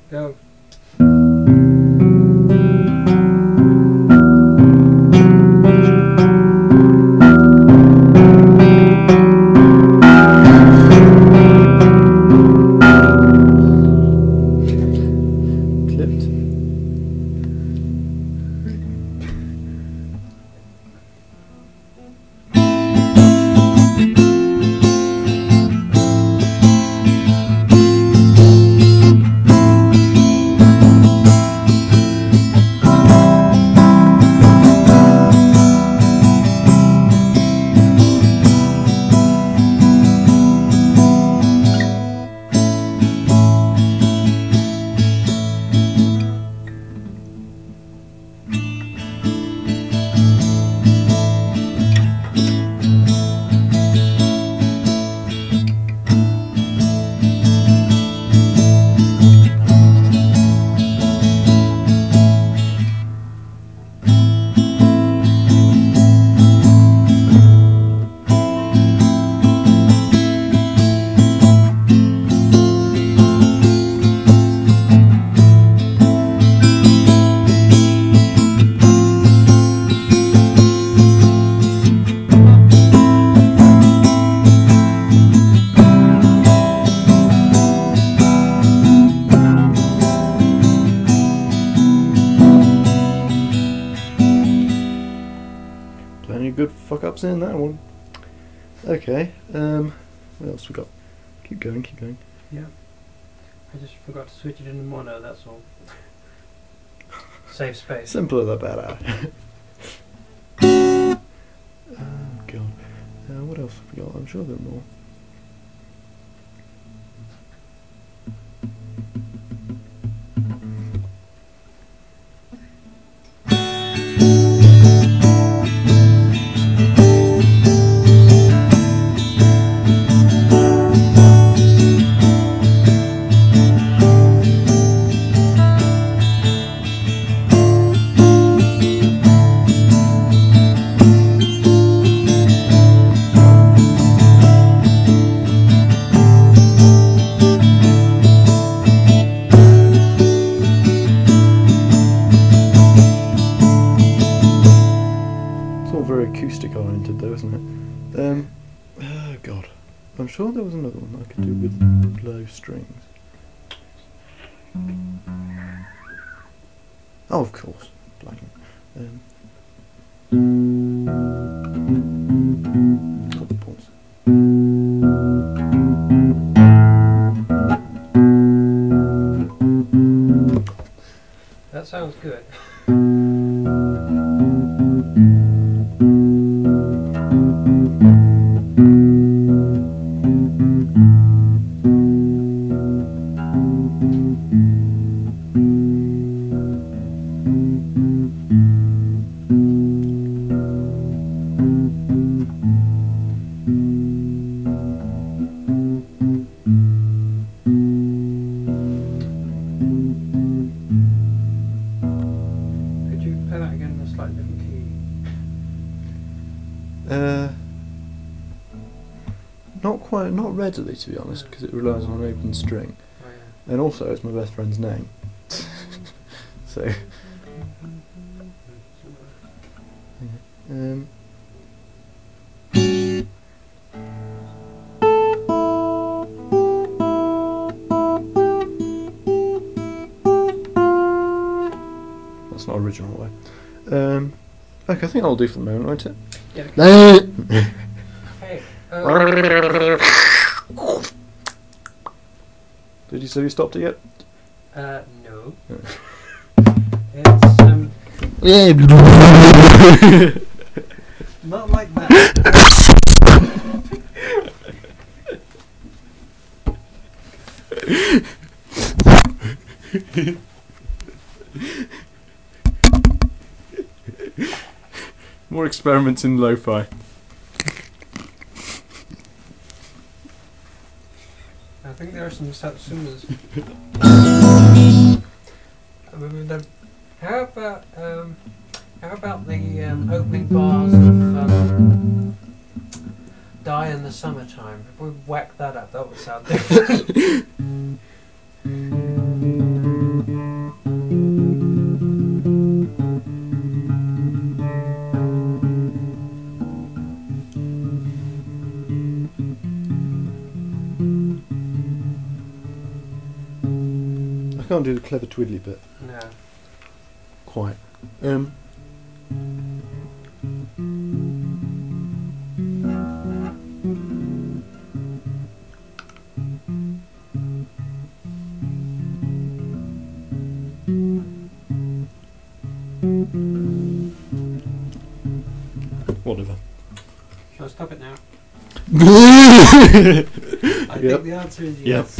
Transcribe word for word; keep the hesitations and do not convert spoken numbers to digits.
Go. Plenty of good fuck ups in that one. Okay, um, what else we got? Keep going, keep going. Yeah. I just forgot to switch it into mono, that's all. Save space. Simpler the better. Oh god. Uh, what else have we got? I'm sure there are more. Acoustic oriented though, isn't it? Um, oh god. I'm sure there was another one I could do with low strings. Oh, of course. Blanking. Um, chord pause. That sounds good. Uh, not quite, not readily to be honest, because it relies on an open string, oh, yeah. and also it's my best friend's name. So, yeah. um, that's not original way. Um, okay, I think that'll do for the moment, won't it? Yeah. Hey. Uh, Did you say you stopped it yet? uh, no. It's um. Not like that. More experiments in lo-fi. I think there are some Satsumas. How about um, how about the um, opening bars of um, "Die in the Summertime"? If we whack that up, that would sound different. can't do the clever twiddly bit No. quite. Um. Whatever. Shall I stop it now? I I think the answer is Yeah. yes.